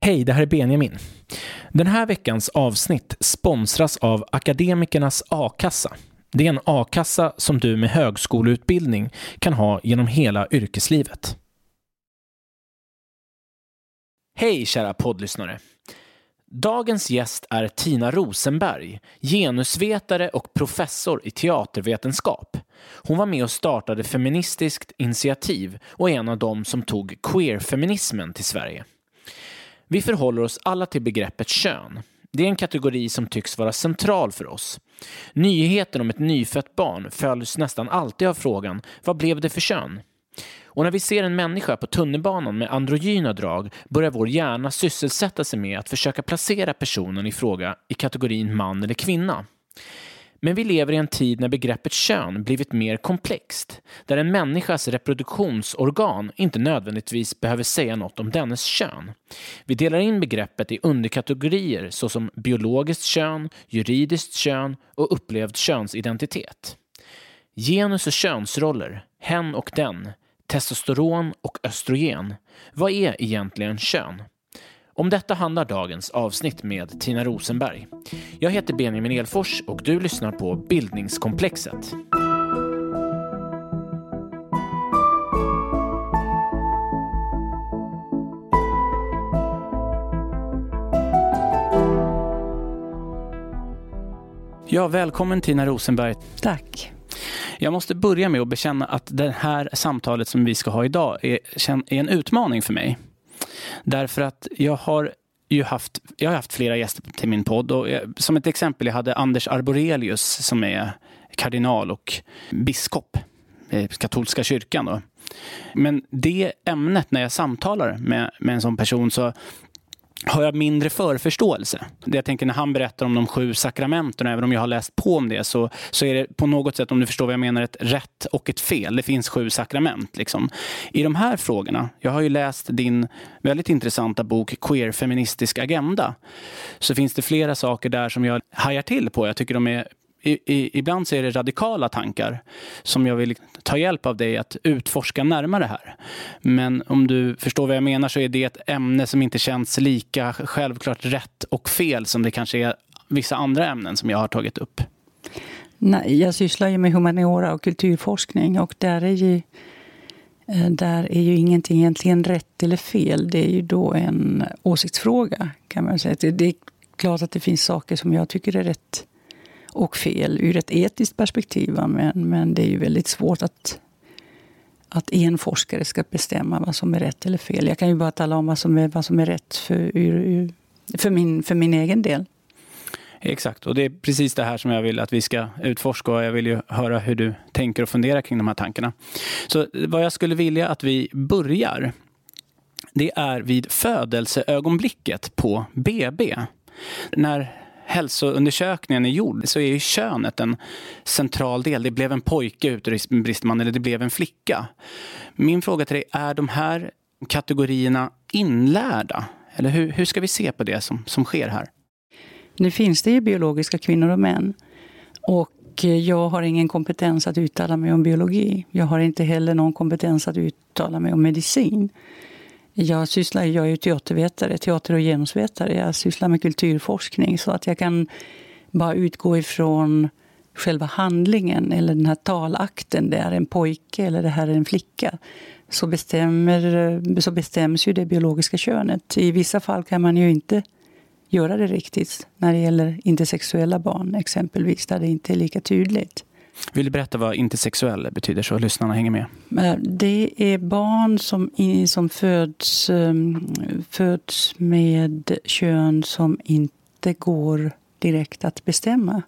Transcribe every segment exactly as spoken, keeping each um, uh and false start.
Hej, det här är Benjamin. Den här veckans avsnitt sponsras av Akademikernas A-kassa. Det är en A-kassa som du med högskoleutbildning kan ha genom hela yrkeslivet. Hej kära poddlyssnare. Dagens gäst är Tina Rosenberg, genusvetare och professor i teatervetenskap. Hon var med och startade Feministiskt initiativ och är en av dem som tog queer-feminismen till Sverige. Vi förhåller oss alla till begreppet kön. Det är en kategori som tycks vara central för oss. Nyheten om ett nyfött barn följs nästan alltid av frågan: vad blev det för kön? Och när vi ser en människa på tunnelbanan med androgyna drag börjar vår hjärna sysselsätta sig med att försöka placera personen i fråga i kategorin man eller kvinna. Men vi lever i en tid när begreppet kön blivit mer komplext, där en människas reproduktionsorgan inte nödvändigtvis behöver säga något om dennes kön. Vi delar in begreppet i underkategorier såsom biologiskt kön, juridiskt kön och upplevd könsidentitet. Genus och könsroller, hen och den, testosteron och östrogen. Vad är egentligen kön? Om detta handlar dagens avsnitt med Tina Rosenberg. Jag heter Benjamin Elfors och du lyssnar på Bildningskomplexet. Ja, välkommen Tina Rosenberg. Tack. Jag måste börja med att bekänna att det här samtalet som vi ska ha idag är, är en utmaning för mig. Därför att jag har ju haft, jag har haft flera gäster till min podd. Och jag, som ett exempel, jag hade Anders Arborelius som är kardinal och biskop i katolska kyrkan. Då. Men det ämnet, när jag samtalar med, med en sån person, så har jag mindre förförståelse. Det jag tänker när han berättar om de sju sakramenten, även om jag har läst på om det, så, så är det på något sätt, om du förstår vad jag menar, ett rätt och ett fel. Det finns sju sakrament. Liksom. I de här frågorna, jag har ju läst din väldigt intressanta bok Queer Feministisk Agenda, så finns det flera saker där som jag hajar till på. Jag tycker de är I, i, ibland så är det radikala tankar som jag vill ta hjälp av dig att utforska närmare här. Men om du förstår vad jag menar, så är det ett ämne som inte känns lika självklart rätt och fel som det kanske är vissa andra ämnen som jag har tagit upp. Nej, jag sysslar ju med humaniora och kulturforskning, och där är ju, där är ju ingenting egentligen rätt eller fel. Det är ju då en åsiktsfråga, kan man säga. Det är klart att det finns saker som jag tycker är rätt och fel ur ett etiskt perspektiv, men, men det är ju väldigt svårt att, att en forskare ska bestämma vad som är rätt eller fel. Jag kan ju bara tala om vad som är, vad som är rätt för, ur, ur, för, min, för min egen del. Exakt, och det är precis det här som jag vill att vi ska utforska, och jag vill ju höra hur du tänker och funderar kring de här tankarna. Så vad jag skulle vilja att vi börjar, det är vid födelseögonblicket på B B. När hälsoundersökningen är gjord, så är ju könet en central del. Det blev en pojke utbrister man, eller det blev en flicka. Min fråga till dig, är de här kategorierna inlärda? Eller hur, hur ska vi se på det som, som sker här? Nu finns det ju biologiska kvinnor och män. Och jag har ingen kompetens att uttala mig om biologi. Jag har inte heller någon kompetens att uttala mig om medicin. Jag sysslar, jag är ju teatervetare, teater- och genusvetare. Jag sysslar med kulturforskning, så att jag kan bara utgå ifrån själva handlingen eller den här talakten. Det är en pojke eller det här är en flicka. Så, bestämmer, så bestäms ju det biologiska könet. I vissa fall kan man ju inte göra det riktigt när det gäller intersexuella barn exempelvis, där det inte är lika tydligt. Vill du berätta vad intersexuell betyder, så lyssnarna hänger med? Det är barn som, som föds, föds med kön som inte går direkt att bestämma.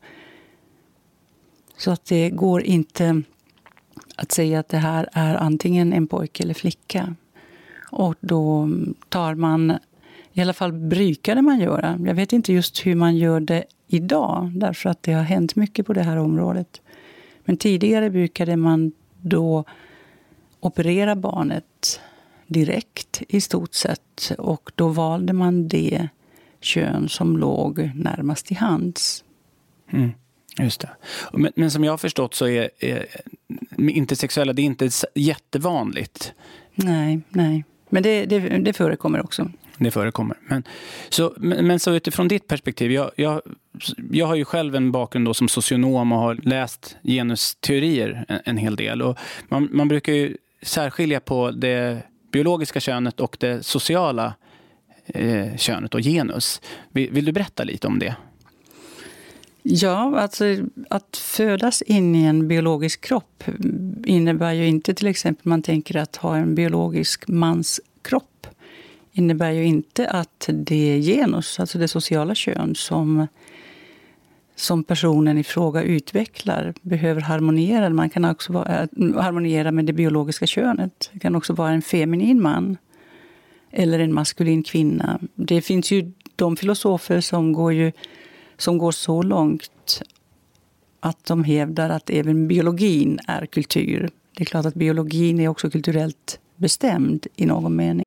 Så att det går inte att säga att det här är antingen en pojke eller flicka. Och då tar man, i alla fall brukade man göra. Jag vet inte just hur man gör det idag, därför att det har hänt mycket på det här området. Men tidigare brukade man då operera barnet direkt i stort sett. Och då valde man det kön som låg närmast i hands. Mm, just det. Men, men som jag har förstått så är, är intersexuella, det är inte jättevanligt. Nej, nej. Men det, det, det förekommer också. Det förekommer. Men så, men, men så utifrån ditt perspektiv, jag, jag, jag har ju själv en bakgrund då som socionom och har läst genusteorier en, en hel del. Och man, man brukar ju särskilja på det biologiska könet och det sociala eh, könet och genus. Vill, vill du berätta lite om det? Ja, alltså att födas in i en biologisk kropp innebär ju inte till exempel man tänker att ha en biologisk manskropp. Innebär ju inte att det genus, alltså det sociala kön som, som personen i fråga utvecklar behöver harmoniera. Man kan också vara, harmoniera med det biologiska könet. Det kan också vara en feminin man eller en maskulin kvinna. Det finns ju de filosofer som går ju som går så långt att de hävdar att även biologin är kultur. Det är klart att biologin är också kulturellt bestämd i någon mening.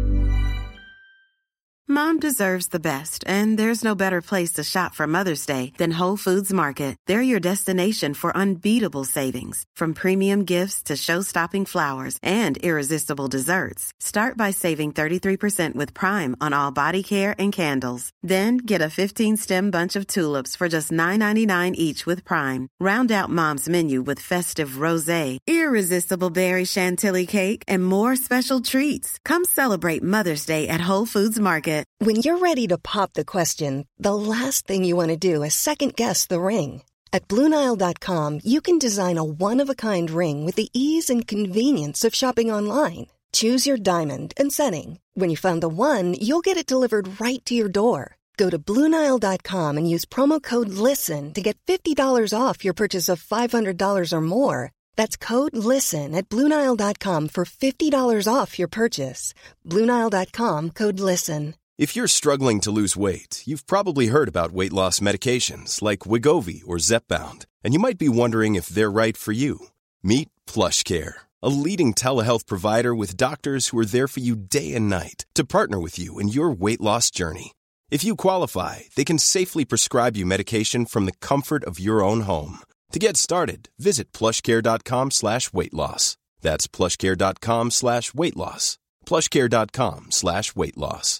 Mom deserves the best, and there's no better place to shop for Mother's Day than Whole Foods Market. They're your destination for unbeatable savings, from premium gifts to show-stopping flowers and irresistible desserts. Start by saving thirty-three percent with Prime on all body care and candles. Then get a fifteen-stem bunch of tulips for just nine ninety-nine each with Prime. Round out Mom's menu with festive rosé, irresistible berry chantilly cake, and more special treats. Come celebrate Mother's Day at Whole Foods Market. When you're ready to pop the question, the last thing you want to do is second-guess the ring. At Blue Nile dot com, you can design a one-of-a-kind ring with the ease and convenience of shopping online. Choose your diamond and setting. When you find the one, you'll get it delivered right to your door. Go to Blue Nile dot com and use promo code LISTEN to get fifty dollars off your purchase of five hundred dollars or more. That's code LISTEN at Blue Nile dot com for fifty dollars off your purchase. Blue Nile dot com, code LISTEN. If you're struggling to lose weight, you've probably heard about weight loss medications like Wegovy or Zepbound, and you might be wondering if they're right for you. Meet PlushCare, a leading telehealth provider with doctors who are there for you day and night to partner with you in your weight loss journey. If you qualify, they can safely prescribe you medication from the comfort of your own home. To get started, visit plushcare.com slash weight loss. That's plushcare.com slash weight loss. plushcare.com slash weight loss.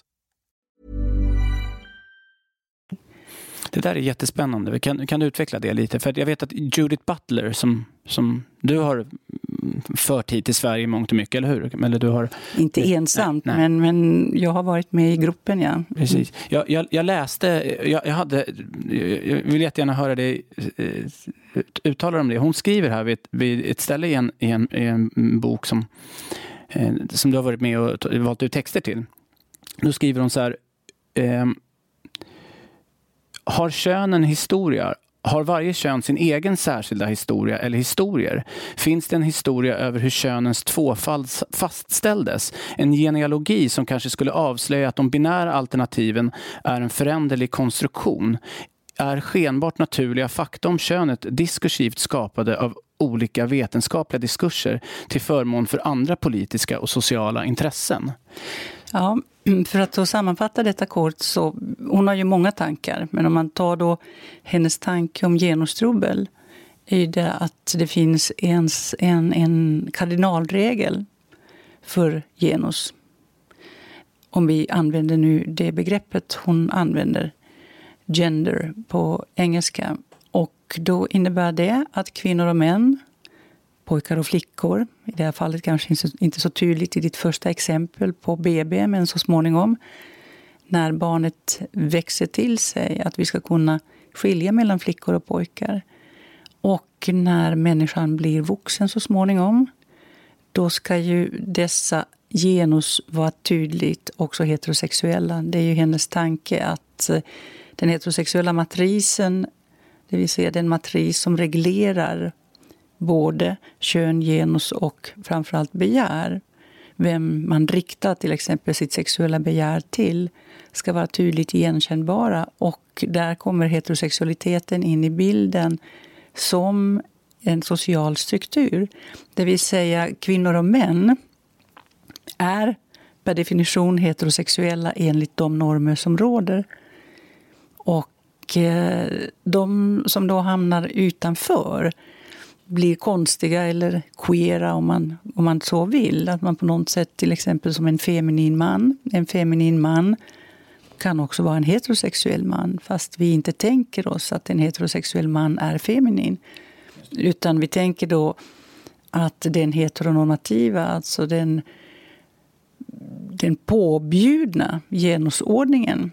Det där är jättespännande. Kan, kan du utveckla det lite? För jag vet att Judith Butler som, som du har fört hit till Sverige i mångt och mycket, eller hur? Eller du har, Inte ensamt, nej, nej. Men, men jag har varit med i gruppen, ja. Precis. Jag, jag, jag läste, jag, jag, hade, jag vill jättegärna höra dig uttala om det. Hon skriver här vid, vid ett ställe i en, i en, i en bok som, som du har varit med och valt ut texter till. Då skriver hon så här: eh, har könen historia? Har varje kön sin egen särskilda historia eller historier? Finns det en historia över hur könens tvåfald fastställdes? En genealogi som kanske skulle avslöja att de binära alternativen är en föränderlig konstruktion? Är skenbart naturliga fakta om könet diskursivt skapade av olika vetenskapliga diskurser till förmån för andra politiska och sociala intressen? Ja, för att då sammanfatta detta kort, så hon har ju många tankar, men om man tar då hennes tanke om genustrubbel är det att det finns en, en, en kardinalregel för genus. Om vi använder nu det begreppet hon använder, gender på engelska, och då innebär det att kvinnor och män, pojkar och flickor, i det här fallet kanske inte så tydligt i ditt första exempel på B B, men så småningom när barnet växer till sig, att vi ska kunna skilja mellan flickor och pojkar. Och när människan blir vuxen så småningom, då ska ju dessa genus vara tydligt också heterosexuella. Det är ju hennes tanke att den heterosexuella matrisen, det vill säga den matris som reglerar både kön, genus och framförallt begär, vem man riktar till exempel sitt sexuella begär till, ska vara tydligt igenkännbara. Och där kommer heterosexualiteten in i bilden som en social struktur. Det vill säga kvinnor och män är per definition heterosexuella enligt de normer som råder. Och de som då hamnar utanför, blir konstiga eller queera om man, om man så vill. Att man på något sätt, till exempel som en feminin man, en feminin man kan också vara en heterosexuell man, fast vi inte tänker oss att en heterosexuell man är feminin. Utan vi tänker då att den heteronormativa, alltså den, den påbjudna genusordningen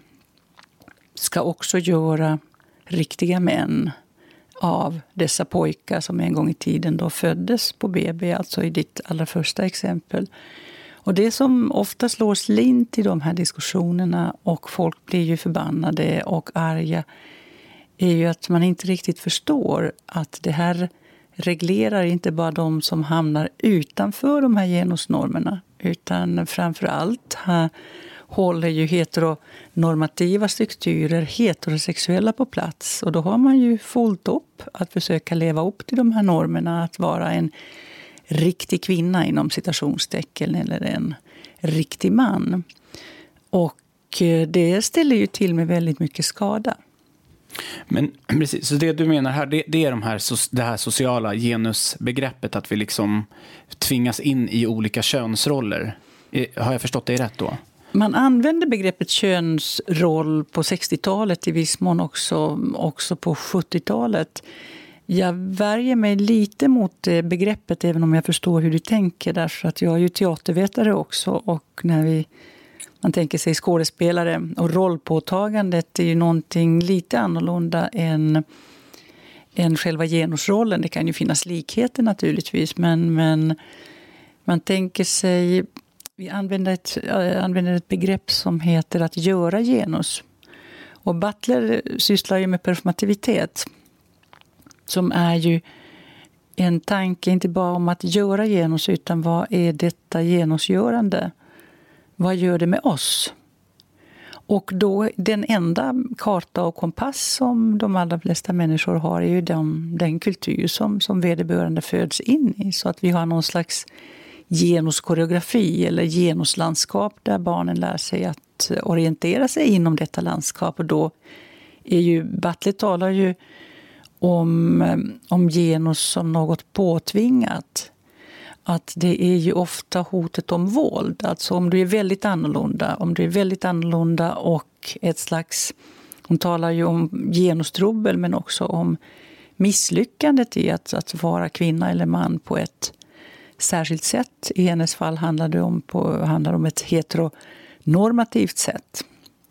ska också göra riktiga män av dessa pojkar som en gång i tiden då föddes på B B, alltså i ditt allra första exempel. Och det som ofta slår slint i de här diskussionerna, och folk blir ju förbannade och arga, är ju att man inte riktigt förstår att det här reglerar inte bara de som hamnar utanför de här genusnormerna, utan framför allt här håller ju heteronormativa strukturer heterosexuella på plats. Och då har man ju fullt upp att försöka leva upp till de här normerna, att vara en riktig kvinna inom citationstecken eller en riktig man. Och det ställer ju till med väldigt mycket skada. Men precis, så det du menar här, det, det är de här, det här sociala genusbegreppet, att vi liksom tvingas in i olika könsroller. Har jag förstått det rätt då? Man använde begreppet könsroll på sextiotalet, i viss mån också, också på sjuttiotalet. Jag värjer mig lite mot det begreppet, även om jag förstår hur du tänker. Därför att jag är ju teatervetare också, och när vi, man tänker sig skådespelare och rollpåtagandet är ju någonting lite annorlunda än, än själva genusrollen. Det kan ju finnas likheter naturligtvis, men, men man tänker sig, vi använder ett, använder ett begrepp som heter att göra genus. Och Butler sysslar ju med performativitet, som är ju en tanke inte bara om att göra genus, utan vad är detta genusgörande? Vad gör det med oss? Och då den enda karta och kompass som de allra flesta människor har är ju den, den kultur som, som vederbörande föds in i. Så att vi har någon slags genuskoreografi eller genuslandskap där barnen lär sig att orientera sig inom detta landskap. Och då är ju, Butler talar ju om, om genus som något påtvingat. Att det är ju ofta hotet om våld. Alltså om du är väldigt annorlunda, om du är väldigt annorlunda och ett slags, hon talar ju om genustrubbel men också om misslyckandet i att, att vara kvinna eller man på ett särskilt sätt. I hennes fall handlar det om, på, handlar om ett heteronormativt sätt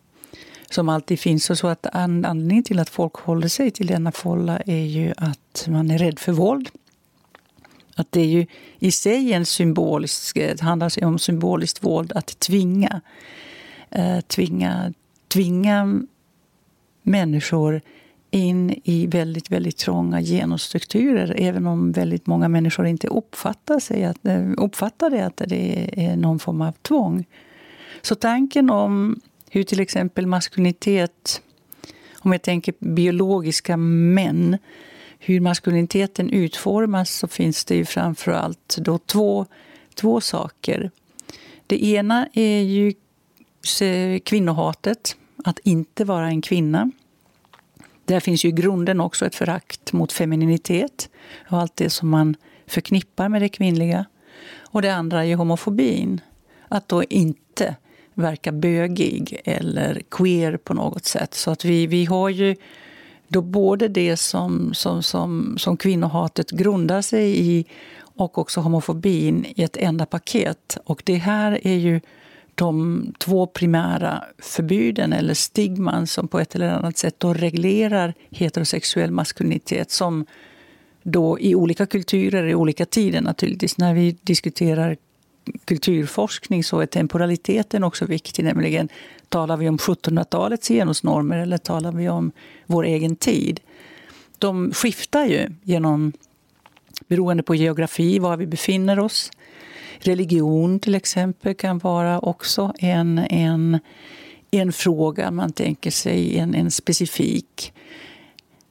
som alltid finns. Och så att anledningen till att folk håller sig till denna folla är ju att man är rädd för våld. Att det är ju i sig en symbolisk, det handlar om symboliskt våld att tvinga, eh, tvinga, tvinga människor in i väldigt, väldigt trånga genusstrukturer, även om väldigt många människor inte uppfattar, sig att, uppfattar det att det är någon form av tvång. Så tanken om hur till exempel maskulinitet, om jag tänker biologiska män, hur maskuliniteten utformas, så finns det ju framförallt då två, två saker. Det ena är ju kvinnohatet, att inte vara en kvinna. Där finns ju i grunden också ett förakt mot femininitet och allt det som man förknippar med det kvinnliga. Och det andra är ju homofobin, att då inte verka bögig eller queer på något sätt. Så att vi, vi har ju då både det som, som, som, som kvinnohatet grundar sig i och också homofobin i ett enda paket. Och det här är ju de två primära förbuden eller stigman som på ett eller annat sätt då reglerar heterosexuell maskulinitet, som då i olika kulturer i olika tider naturligtvis. När vi diskuterar kulturforskning så är temporaliteten också viktig, nämligen talar vi om sjuttonhundratalets genusnormer eller talar vi om vår egen tid. De skiftar ju genom, beroende på geografi, var vi befinner oss. Religion till exempel kan vara också en, en, en fråga, man tänker sig en, en specifik.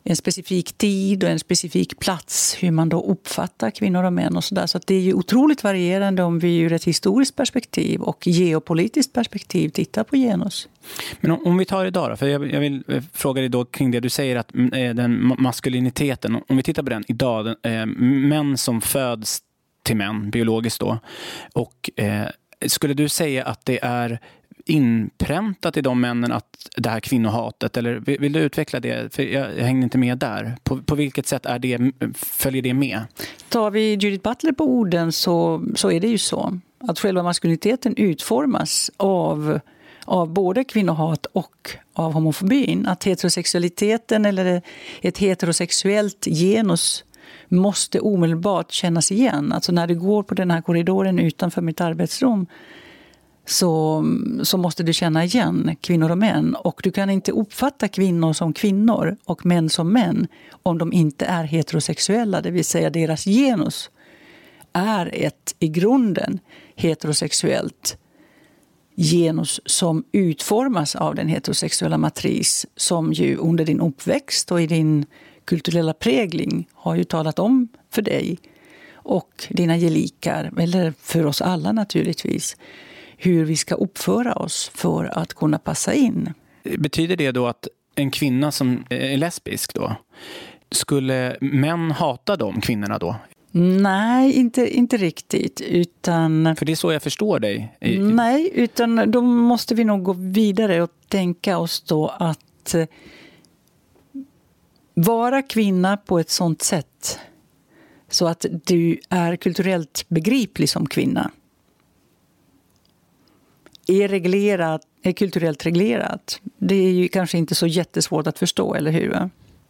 en specifik tid och en specifik plats, hur man då uppfattar kvinnor och män och sådär. Så att det är ju otroligt varierande om vi ur ett historiskt perspektiv och geopolitiskt perspektiv tittar på genus. Men om, om vi tar idag då, för jag, jag vill fråga dig då kring det du säger att eh, den maskuliniteten, om vi tittar på den idag, den, eh, män som föds till män biologiskt då, och eh, skulle du säga att det är inpräntat i de männen att det här kvinnohatet, eller vill, vill du utveckla det? För jag, jag hänger inte med där. På, på vilket sätt är det, följer det med? Tar vi Judith Butler på orden så, så är det ju så att själva maskuliniteten utformas av, av både kvinnohat och av homofobin. Att heterosexualiteten eller ett heterosexuellt genus måste omedelbart kännas igen. Alltså när du går på den här korridoren utanför mitt arbetsrum så, så måste du känna igen kvinnor och män. Och du kan inte uppfatta kvinnor som kvinnor och män som män om de inte är heterosexuella. Det vill säga deras genus är ett i grunden heterosexuellt genus som utformas av den heterosexuella matris som ju under din uppväxt och i din kulturella prägling har ju talat om för dig och dina gelikar, eller för oss alla naturligtvis, hur vi ska uppföra oss för att kunna passa in. Betyder det då att en kvinna som är lesbisk då, skulle män hata de kvinnorna då? Nej, inte, inte riktigt. Utan, för det är så jag förstår dig. Nej, utan då måste vi nog gå vidare och tänka oss då att vara kvinna på ett sånt sätt så att du är kulturellt begriplig som kvinna. Är reglerat, är kulturellt reglerat. Det är ju kanske inte så jättesvårt att förstå, eller hur?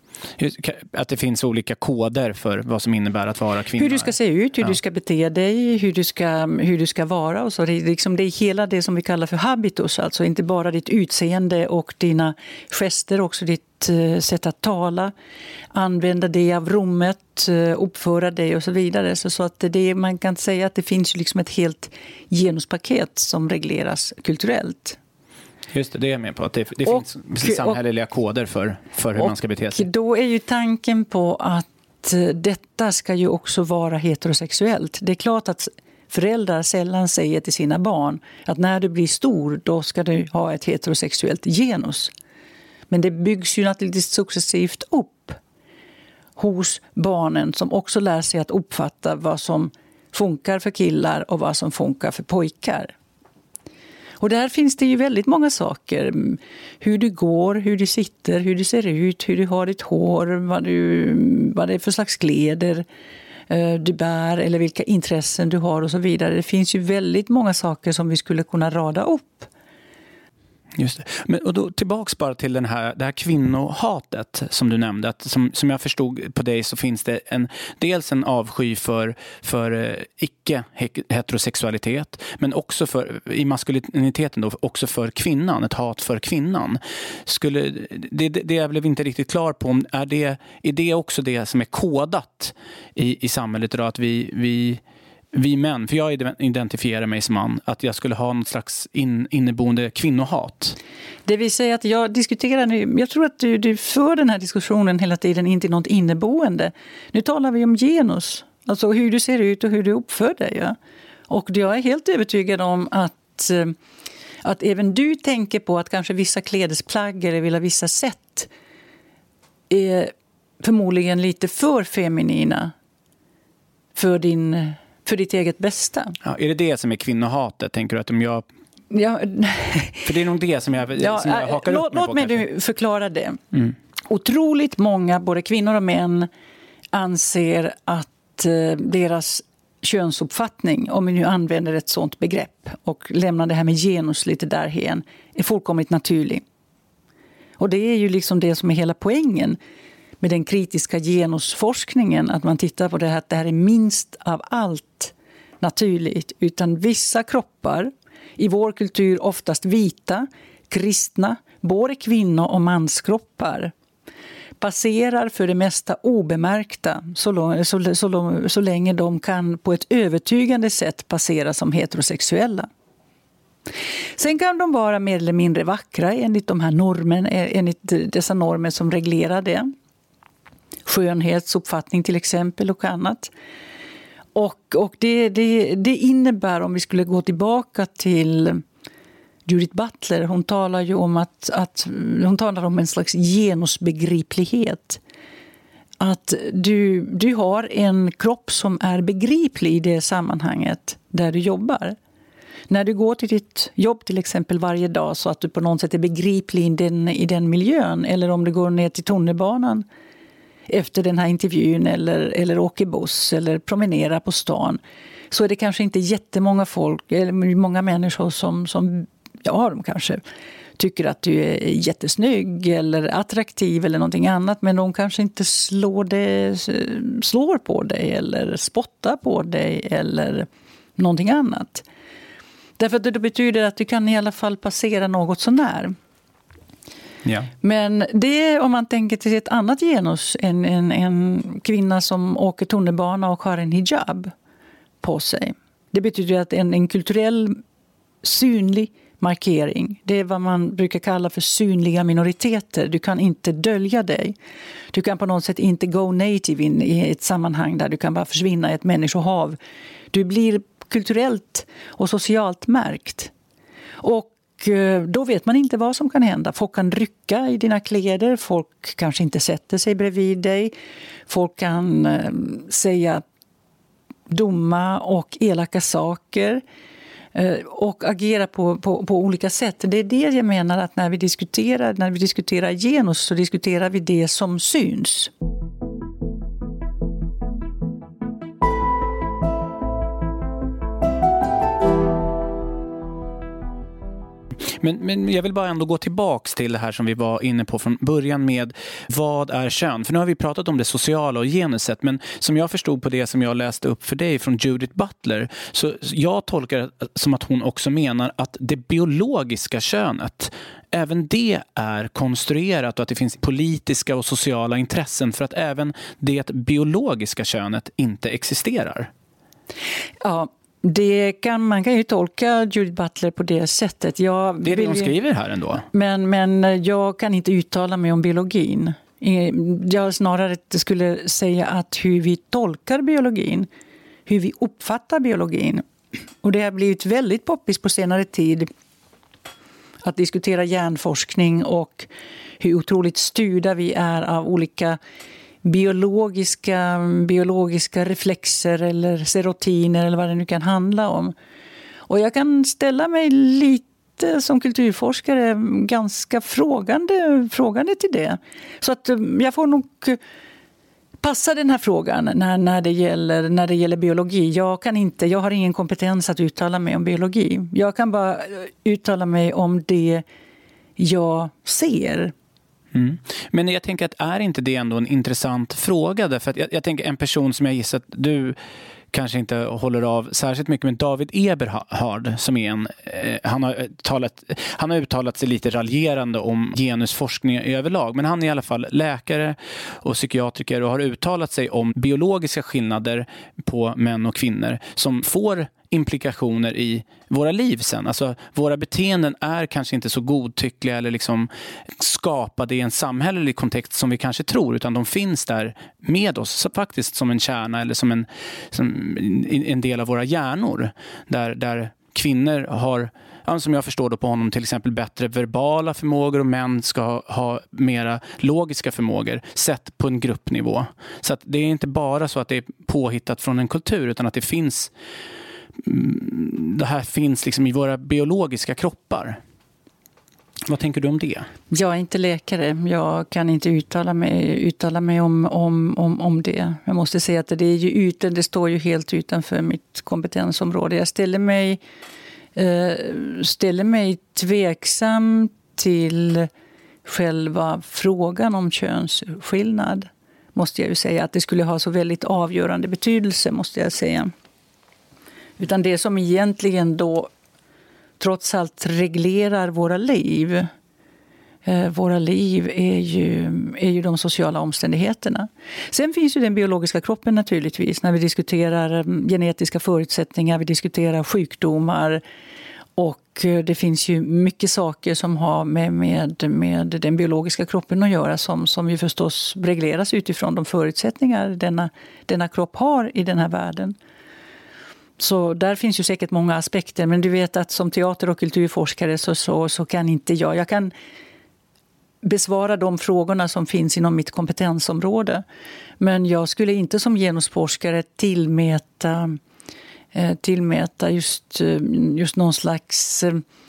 Att det finns olika koder för vad som innebär att vara kvinna. Hur du ska se ut, hur ja. du ska bete dig, hur du ska, hur du ska vara. Och så. Det, är liksom, det är hela det som vi kallar för habitus. Alltså inte bara ditt utseende och dina gester, också ditt uh, sätt att tala. Använda det av rummet, uh, uppföra dig och så vidare. Så, så att det, man kan säga att det finns ju liksom ett helt genuspaket som regleras kulturellt. Just det, det är jag med på. Att det, det och, finns samhälleliga koder för, för hur man ska bete sig. Och då är ju tanken på att detta ska ju också vara heterosexuellt. Det är klart att föräldrar sällan säger till sina barn att när du blir stor då ska du ha ett heterosexuellt genus. Men det byggs ju naturligtvis successivt upp hos barnen som också lär sig att uppfatta vad som funkar för killar och vad som funkar för pojkar. Och där finns det ju väldigt många saker. Hur du går, hur du sitter, hur du ser ut, hur du har ditt hår, vad, du, vad det är för slags kläder du bär eller vilka intressen du har och så vidare. Det finns ju väldigt många saker som vi skulle kunna rada upp. Just det. Men, och då tillbaks bara till den här, det här kvinnohatet som du nämnde. Att som, som jag förstod på dig så finns det en, dels en avsky för, för eh, icke-heterosexualitet. Men också för, i maskuliniteten då, också för kvinnan. Ett hat för kvinnan. Skulle, det, det, det jag blev inte riktigt klar på. Är det, är det också det som är kodat i, i samhället idag? Att vi... vi Vi män, för jag identifierar mig som man, att jag skulle ha något slags in, inneboende kvinnohat. Det vill säga att jag diskuterar nu, jag tror att du, du för den här diskussionen hela tiden inte något inneboende. Nu talar vi om genus, alltså hur du ser ut och hur du uppför dig. Ja? Och jag är helt övertygad om att, att även du tänker på att kanske vissa klädesplagg eller vissa sätt är förmodligen lite för feminina för din... för ditt eget bästa. Ja, är det det som är kvinnohatet, tänker du? Att om jag... Ja, för det är nog det som jag, ja, som jag hakar låt, upp mig låt på. Låt mig nu förklara det. Mm. Otroligt många, både kvinnor och män, anser att eh, deras könsuppfattning, om vi nu använder ett sånt begrepp och lämnar det här med genus lite därhen, är fullkomligt naturlig. Och det är ju liksom det som är hela poängen med den kritiska genusforskningen, att man tittar på det här, att det här är minst av allt naturligt, utan vissa kroppar i vår kultur, oftast vita, kristna, både kvinno- och manskroppar, passerar för det mesta obemärkta så, lång, så, så, så länge de kan på ett övertygande sätt passera som heterosexuella. Sen kan de vara mer eller mindre vackra enligt de här normen, enligt dessa normer som reglerar det. skönhetsuppfattning till exempel och annat. Och, och det, det, det innebär, om vi skulle gå tillbaka till Judith Butler, hon talar ju om att, att hon talar om en slags genusbegriplighet. Att du, du har en kropp som är begriplig i det sammanhanget där du jobbar. När du går till ditt jobb till exempel varje dag så att du på något sätt är begriplig i den, i den miljön. Eller om du går ner till tunnelbanan efter den här intervjun eller, eller åker buss eller promenerar på stan. Så är det kanske inte jättemånga folk eller många människor som, som ja, de kanske tycker att du är jättesnygg eller attraktiv eller någonting annat. Men de kanske inte slår, det, slår på dig eller spottar på dig eller någonting annat. Därför att det betyder att du kan i alla fall passera något så när. Ja. Men det, om man tänker till ett annat genus, en, en, en kvinna som åker tunnelbana och har en hijab på sig. Det betyder att en, en kulturell synlig markering, det är vad man brukar kalla för synliga minoriteter. Du kan inte dölja dig. Du kan på något sätt inte go native in i ett sammanhang där du kan bara försvinna i ett människohav. Du blir kulturellt och socialt märkt. Och då vet man inte vad som kan hända. Folk kan rycka i dina kläder. Folk kanske inte sätter sig bredvid dig. Folk kan eh, säga dumma och elaka saker. Eh, och agera på, på, på olika sätt. Det är det jag menar, att när vi diskuterar, när vi diskuterar genus så diskuterar vi det som syns. Men, men jag vill bara ändå gå tillbaks till det här som vi var inne på från början med vad är kön? För nu har vi pratat om det sociala och genuset, men som jag förstod på det som jag läste upp för dig från Judith Butler, så jag tolkar det som att hon också menar att det biologiska könet, även det är konstruerat och att det finns politiska och sociala intressen för att även det biologiska könet inte existerar. Ja. Det kan, man kan ju tolka Judith Butler på det sättet. Jag det är det vill, hon skriver här ändå. Men, men jag kan inte uttala mig om biologin. Jag snarare skulle säga att hur vi tolkar biologin, hur vi uppfattar biologin. Och det har blivit väldigt poppis på senare tid att diskutera hjärnforskning och hur otroligt styrda vi är av olika biologiska, biologiska reflexer eller serotiner eller vad det nu kan handla om. Och jag kan ställa mig lite som kulturforskare ganska frågande, frågande till det. Så att jag får nog passa den här frågan när, när, det gäller, när det gäller biologi. Jag kan inte, jag har ingen kompetens att uttala mig om biologi. Jag kan bara uttala mig om det jag ser. Mm. Men jag tänker att är inte det ändå en intressant fråga? Därför att jag, jag tänker en person som jag gissar att du kanske inte håller av särskilt mycket med, David Eberhard, som är en, eh, han, har talat, han har uttalat sig lite raljerande om genusforskning överlag, men han är i alla fall läkare och psykiatriker och har uttalat sig om biologiska skillnader på män och kvinnor som får implikationer i våra liv sen. Alltså våra beteenden är kanske inte så godtyckliga eller liksom skapade i en samhällelig kontext som vi kanske tror, utan de finns där med oss faktiskt som en kärna eller som en, som en del av våra hjärnor där, där kvinnor har, som jag förstår då på honom, till exempel bättre verbala förmågor och män ska ha, ha mera logiska förmågor sett på en gruppnivå. Så att det är inte bara så att det är påhittat från en kultur, utan att det finns det här finns liksom i våra biologiska kroppar. Vad tänker du om det? Jag är inte läkare. Jag kan inte uttala mig, uttala mig om, om, om, om det. Jag måste säga att det, är ju utan, det står ju helt utanför mitt kompetensområde. Jag ställer mig, eh, ställer mig tveksam till själva frågan om könsskillnad. Måste jag ju säga att det skulle ha så väldigt avgörande betydelse, måste jag säga. Utan det som egentligen då trots allt reglerar våra liv. Eh, våra liv är ju, är ju de sociala omständigheterna. Sen finns ju den biologiska kroppen naturligtvis. När vi diskuterar genetiska förutsättningar, vi diskuterar sjukdomar och det finns ju mycket saker som har med, med, med den biologiska kroppen att göra som, som ju förstås regleras utifrån de förutsättningar denna, denna kropp har i den här världen. Så där finns ju säkert många aspekter, men du vet att som teater- och kulturforskare så, så, så kan inte jag. Jag kan besvara de frågorna som finns inom mitt kompetensområde. Men jag skulle inte som genusforskare tillmäta, eh, tillmäta just, just någon slags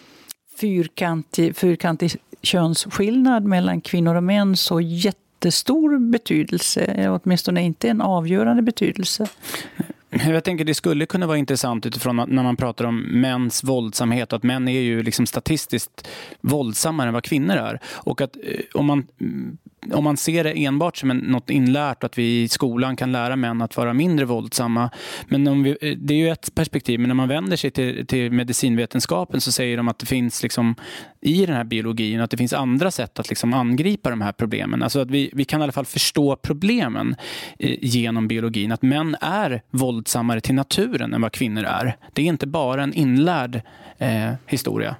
fyrkantig, fyrkantig könsskillnad mellan kvinnor och män så jättestor betydelse, åtminstone inte en avgörande betydelse. Jag tänker det skulle kunna vara intressant utifrån när man pratar om mäns våldsamhet och att män är ju liksom statistiskt våldsammare än vad kvinnor är. Och att om man, om man ser det enbart som en, något inlärt och att vi i skolan kan lära män att vara mindre våldsamma. Men om vi, det är ju ett perspektiv, men när man vänder sig till, till medicinvetenskapen så säger de att det finns liksom i den här biologin att det finns andra sätt att liksom angripa de här problemen. Alltså att vi, vi kan i alla fall förstå problemen eh, genom biologin. Att män är våldsammare till naturen än vad kvinnor är. Det är inte bara en inlärd eh, historia.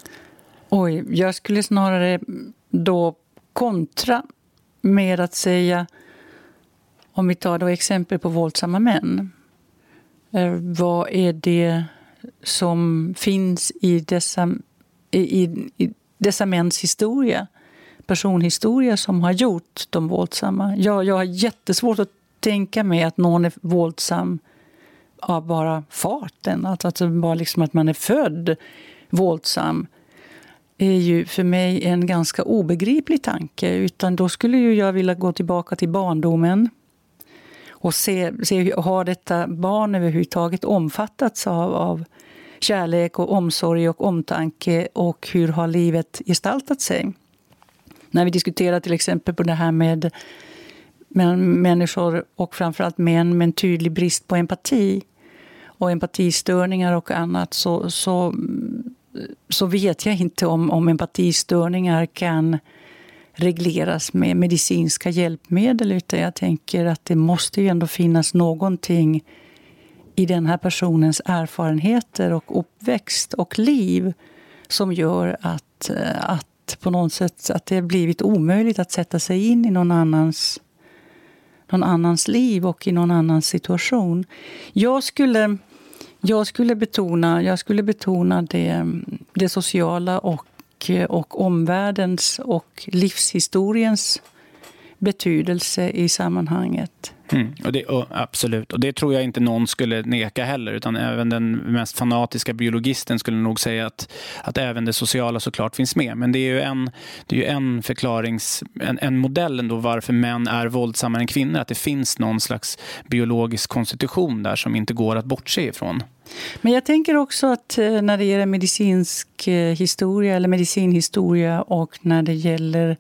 Oj, jag skulle snarare då kontra med att säga, om vi tar då exempel på våldsamma män. Eh, vad är det som finns i dessa, i, i, i dessa mäns historia, personhistoria som har gjort dem våldsamma? Jag, jag har jättesvårt att tänka mig att någon är våldsam av bara farten. Alltså, alltså bara liksom att man är född våldsam är ju för mig en ganska obegriplig tanke. Utan då skulle ju jag vilja gå tillbaka till barndomen och se, se har detta barn överhuvudtaget omfattats av, av kärlek och omsorg och omtanke, och hur har livet gestaltat sig? När vi diskuterar till exempel på det här med Men människor och framförallt män med en tydlig brist på empati och empatistörningar och annat, så, så, så vet jag inte om, om empatistörningar kan regleras med medicinska hjälpmedel, utan jag tänker att det måste ju ändå finnas någonting i den här personens erfarenheter och uppväxt och liv som gör att, att på något sätt att det har blivit omöjligt att sätta sig in i någon annans någon annans liv och i någon annans situation. Jag skulle, jag skulle betona, jag skulle betona det, det sociala och, och omvärldens och livshistoriens betydelse i sammanhanget. Mm, och det, och absolut. Och det tror jag inte någon skulle neka heller, utan även den mest fanatiska biologisten skulle nog säga att, att även det sociala såklart finns med. Men det är ju en, det är ju en förklarings, en, en modell ändå varför män är våldsammare än kvinnor, att det finns någon slags biologisk konstitution där som inte går att bortse ifrån. Men jag tänker också att när det gäller medicinsk historia eller medicinhistoria och när det gäller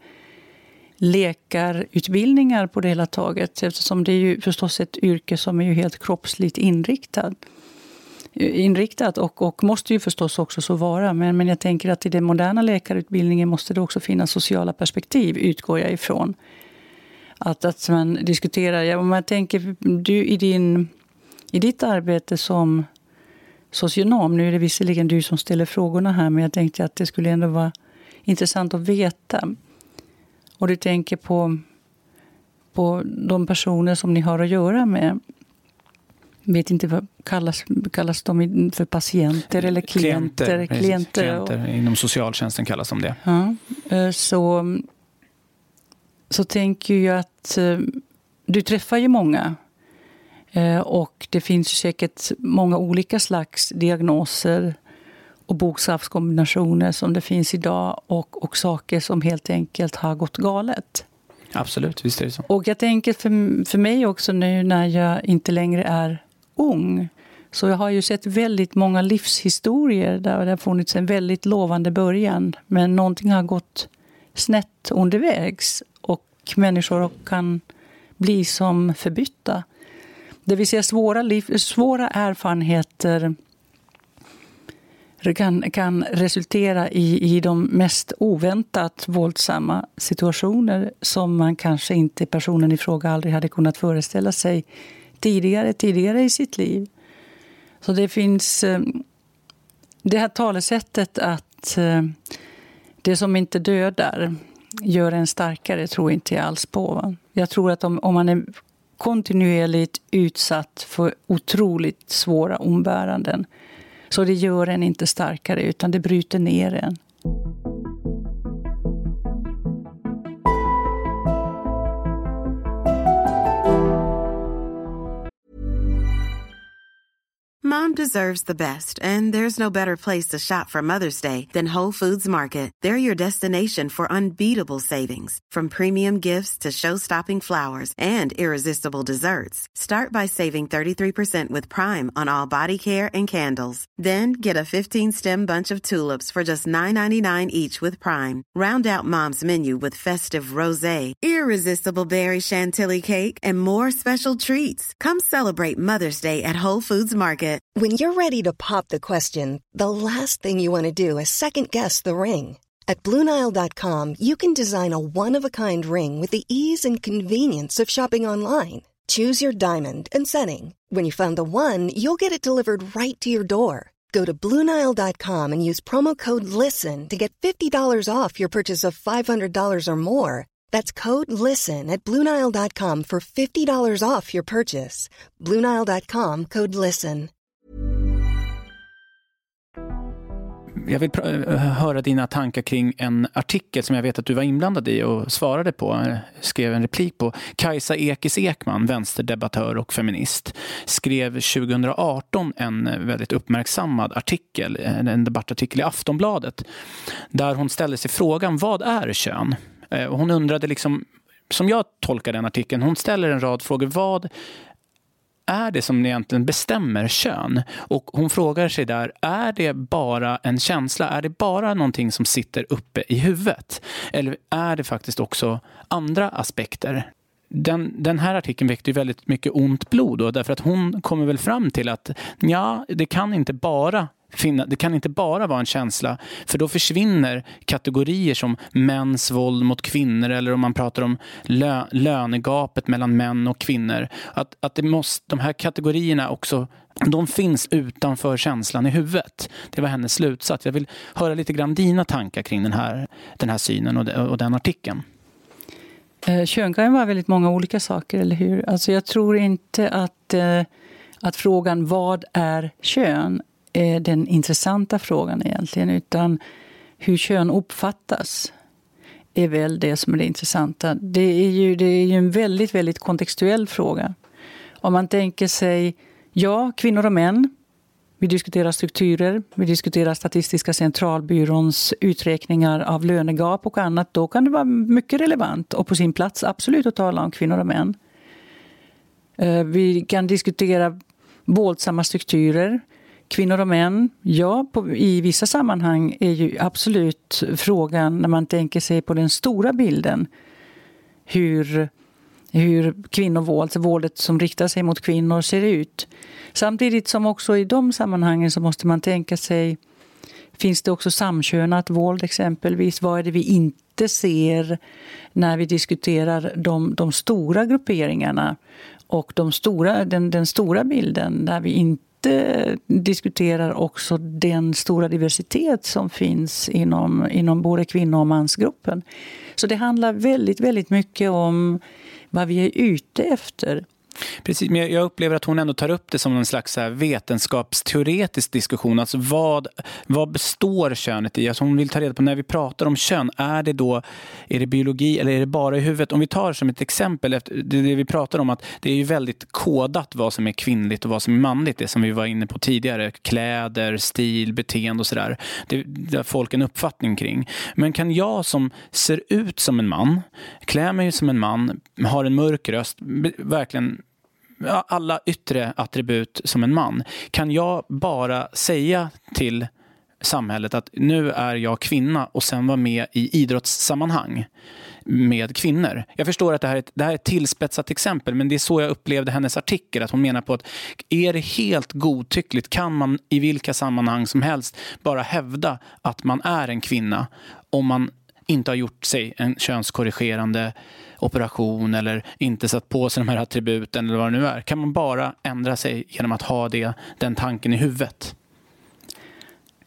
läkarutbildningar på det hela taget, eftersom det är ju förstås ett yrke som är ju helt kroppsligt inriktad, inriktat och, och måste ju förstås också så vara. Men, men jag tänker att i den moderna läkarutbildningen måste det också finnas sociala perspektiv, utgår jag ifrån. Att, att man diskuterar, ja, om man tänker, du i, din, i ditt arbete som socionom, nu är det visserligen du som ställer frågorna här, men jag tänkte att det skulle ändå vara intressant att veta. Och du tänker på, på de personer som ni har att göra med. Vet inte vad kallas, kallas de för patienter eller klienter? Klienter, klienter, klienter. Och, inom socialtjänsten kallas de det. Ja, så, så tänker jag att du träffar ju många. Och det finns säkert många olika slags diagnoser och bokstavskombinationer som det finns idag, och, och saker som helt enkelt har gått galet. Absolut, visst är det så. Och jag tänker för, för mig också nu när jag inte längre är ung, så jag har ju sett väldigt många livshistorier där det har funnits en väldigt lovande början, men någonting har gått snett undervägs och människor kan bli som förbytta. Det vill säga svåra, liv, svåra erfarenheter kan, kan resultera i, i de mest oväntat våldsamma situationer som man kanske inte, personen i fråga aldrig hade kunnat föreställa sig tidigare, tidigare i sitt liv. Så det finns, Det här talesättet att eh, det som inte dödar gör en starkare tror inte jag alls på. Va? Jag tror att om, om man är kontinuerligt utsatt för otroligt svåra umbäranden så det gör en inte starkare utan det bryter ner en. Mom deserves the best, and there's no better place to shop for Mother's Day than Whole Foods Market. They're your destination for unbeatable savings, from premium gifts to show-stopping flowers and irresistible desserts. Start by saving thirty-three percent with Prime on all body care and candles. Then get a fifteen-stem bunch of tulips for just nine ninety-nine each with Prime. Round out Mom's menu with festive rosé, irresistible berry chantilly cake, and more special treats. Come celebrate Mother's Day at Whole Foods Market. When you're ready to pop the question, the last thing you want to do is second-guess the ring. At Blue Nile dot com, you can design a one-of-a-kind ring with the ease and convenience of shopping online. Choose your diamond and setting. When you find the one, you'll get it delivered right to your door. Go to Blue Nile dot com and use promo code LISTEN to get fifty dollars off your purchase of five hundred dollars or more. That's code LISTEN at Blue Nile dot com for fifty dollars off your purchase. Blue Nile dot com, code LISTEN. Jag vill pr- höra dina tankar kring en artikel som jag vet att du var inblandad i och svarade på, skrev en replik på. Kajsa Ekis Ekman, vänsterdebattör och feminist, skrev tjugo arton en väldigt uppmärksammad artikel, en debattartikel i Aftonbladet, där hon ställde sig frågan, vad är kön? Och hon undrade liksom, som jag tolkar den artikeln, hon ställer en rad frågor, vad är det som egentligen bestämmer kön? Och hon frågar sig där, är det bara en känsla? Är det bara någonting som sitter uppe i huvudet? Eller är det faktiskt också andra aspekter? Den, den här artikeln väckte ju väldigt mycket ont blod då, därför att hon kommer väl fram till att ja, det kan inte bara finna, det kan inte bara vara en känsla, för då försvinner kategorier som mäns våld mot kvinnor, eller om man pratar om lö, lönegapet mellan män och kvinnor, att, att det måste, de här kategorierna också, de finns utanför känslan i huvudet. Det var hennes slutsats. Jag vill höra lite grann dina tankar kring den här, den här synen och, och den artikeln. Kön kan vara väldigt många olika saker, eller hur? Alltså jag tror inte att, att frågan vad är kön är den intressanta frågan egentligen, utan hur kön uppfattas är väl det som är det intressanta. Det är ju, det är ju en väldigt, väldigt kontextuell fråga. Om man tänker sig, ja, kvinnor och män, vi diskuterar strukturer, vi diskuterar Statistiska centralbyråns uträkningar av lönegap och annat, då kan det vara mycket relevant och på sin plats absolut att tala om kvinnor och män. Vi kan diskutera våldsamma strukturer, kvinnor och män. Ja, på, i vissa sammanhang är ju absolut frågan, när man tänker sig på den stora bilden, hur, hur kvinnovåld, våldet som riktar sig mot kvinnor ser ut. Samtidigt som också i de sammanhangen så måste man tänka sig, finns det också samkönat våld exempelvis? Vad är det vi inte ser när vi diskuterar de, de stora grupperingarna och de stora, den, den stora bilden, när vi inte diskuterar också den stora diversitet som finns inom, inom både kvinno- och mansgruppen. Så det handlar väldigt, väldigt mycket om vad vi är ute efter. Precis, men jag upplever att hon ändå tar upp det som en slags så här vetenskapsteoretisk diskussion. Alltså vad, vad består könet i? Alltså hon vill ta reda på, när vi pratar om kön, är det då, är det biologi eller är det bara i huvudet? Om vi tar som ett exempel, det, det vi pratar om, att det är ju väldigt kodat vad som är kvinnligt och vad som är manligt. Det som vi var inne på tidigare, kläder, stil, beteende och sådär. Det, det har folk en uppfattning kring. Men kan jag som ser ut som en man, klär mig som en man, har en mörk röst, verkligen alla yttre attribut som en man, kan jag bara säga till samhället att nu är jag kvinna och sen vara med i idrottssammanhang med kvinnor? Jag förstår att det här är ett, det här är ett tillspetsat exempel, men det är så jag upplevde hennes artikel, att hon menar på att är det helt godtyckligt, kan man i vilka sammanhang som helst bara hävda att man är en kvinna om man inte har gjort sig en könskorrigerande operation eller inte satt på sig de här attributen eller vad det nu är. Kan man bara ändra sig genom att ha det, den tanken i huvudet?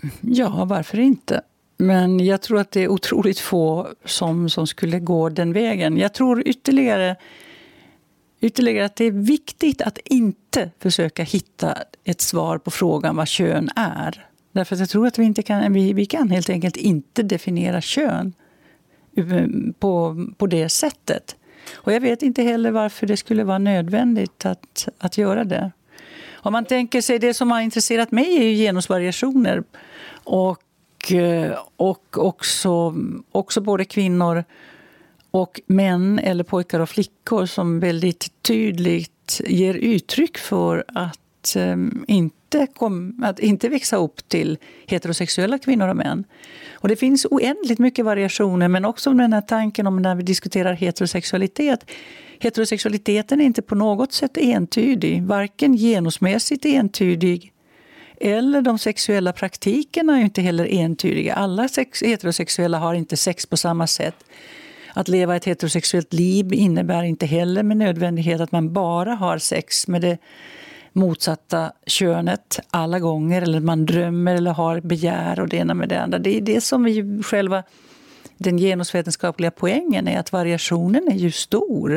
Ja, varför inte? Men jag tror att det är otroligt få som, som skulle gå den vägen. Jag tror ytterligare, ytterligare att det är viktigt att inte försöka hitta ett svar på frågan vad kön är. Därför att jag tror att vi, inte kan, vi, vi kan helt enkelt inte definiera kön på, på det sättet. Och jag vet inte heller varför det skulle vara nödvändigt att, att göra det. Om man tänker sig, det som har intresserat mig är ju genusvariationer. Och, och också, också både kvinnor och män eller pojkar och flickor som väldigt tydligt ger uttryck för att, um, inte, kom, att inte växa upp till heterosexuella kvinnor och män. Och det finns oändligt mycket variationer, men också den här tanken om när vi diskuterar heterosexualitet. Heterosexualiteten är inte på något sätt entydig, varken genusmässigt entydig eller de sexuella praktikerna är inte heller entydiga. Alla sex- heterosexuella har inte sex på samma sätt. Att leva ett heterosexuellt liv innebär inte heller med nödvändighet att man bara har sex med det motsatta könet alla gånger, eller man drömmer eller har begär och det ena med det andra. Det är det som är själva den genusvetenskapliga poängen, är att variationen är ju stor